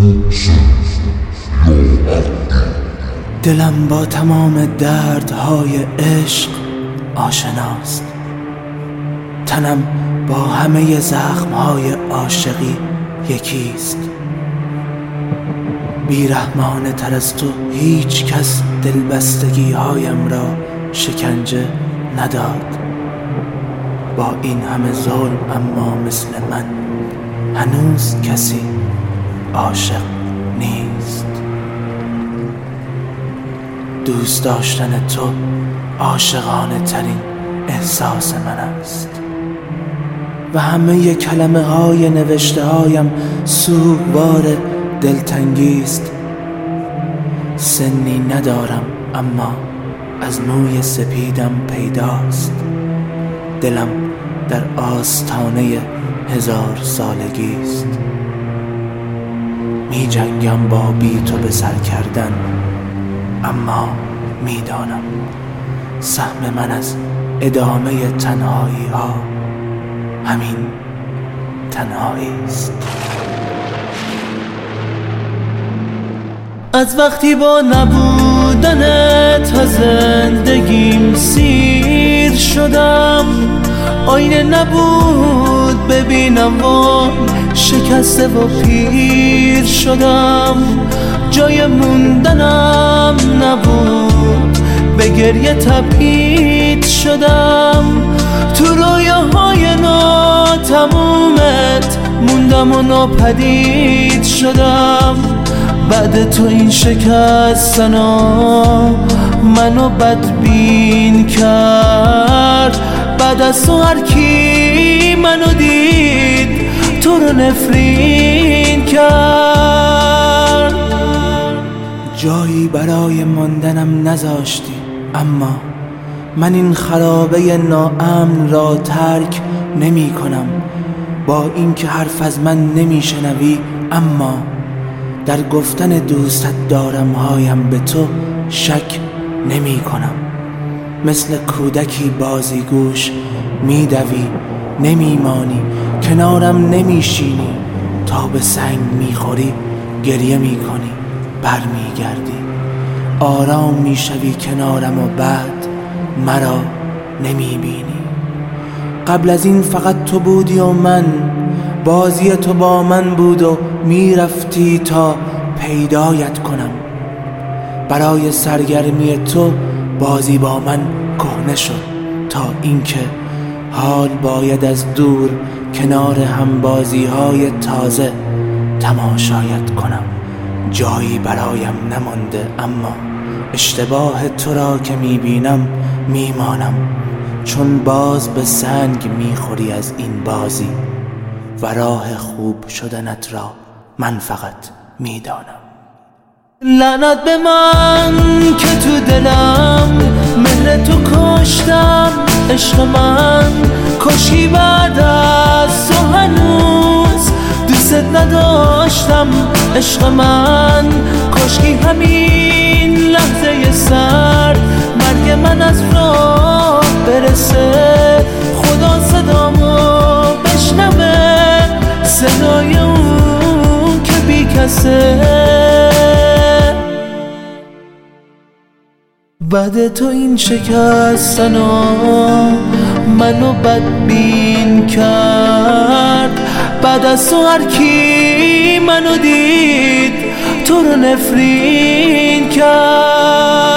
دلم با تمام دردهای عشق آشناست، تنم با همه زخمهای عاشقی یکیست. بیرحمانه تر از تو هیچ کس دلبستگی هایم را شکنجه نداد. با این همه ظلم اما مثل من هنوز کسی عاشق نیست. دوست داشتن تو عاشقانه ترین احساس من است و همه کلمه های نوشته هایم سوگوار دلتنگی است. سنی ندارم اما از موی سپیدم پیداست. دلم در آستانه 1000 سالگی است. می جنگم با بی تو به سر کردن، اما می دانم سهم من از ادامه تنهایی ها همین تنهایی است. از وقتی با نبودنت از زندگیم سیر شدم، آینه نبود ببینم وای شکسته و پیر شدم. جای موندنم نبود به گریه تبعید شدم. تو رویاهای ناتمومت موندم و ناپدید شدم. بعد تو این شکستنا منو بدبین کرد. بعد از تو هر کی منو دید تو رو نفرین کرد. جایی برای ماندنم نذاشتی، اما من این خرابه ناامن را ترک نمی کنم. با اینکه حرف از من نمی شنوی، اما در گفتن دوستت دارم هایم به تو شک نمی کنم. مثل کودکی بازیگوش می دوی نمی مانی، کنارم نمی شینی. تا به سنگ می خوری گریه می کنی، بر می گردی، آرام می شوی کنارم و بعد مرا نمی بینی. قبل از این فقط تو بودی و من، بازی تو با من بود و می رفتی تا پیدایت کنم. برای سرگرمی تو بازی با من کهنه شد، تا اینکه حال باید از دور کنار هم بازی های تازه تماشایت کنم. جایی برایم نمانده، اما اشتباه تو را که می بینم می مانم، چون باز به سنگ می خوری از این بازی و راه خوب شدنت را من فقط می دانم. لعنت به من که تو دلم مهر تو کشتم. عشق من کشی بعد از تو هنوز دوست نداشتم. عشق من کشکی همین لحظه سرد مرگ من از راه برسه. خدا صدامو بشنوه، صدای اون که بی کسه. بعد تو این شکستنا منو بدبین کرد. بعد از تو هر کی منو دید تو رو نفرین کرد.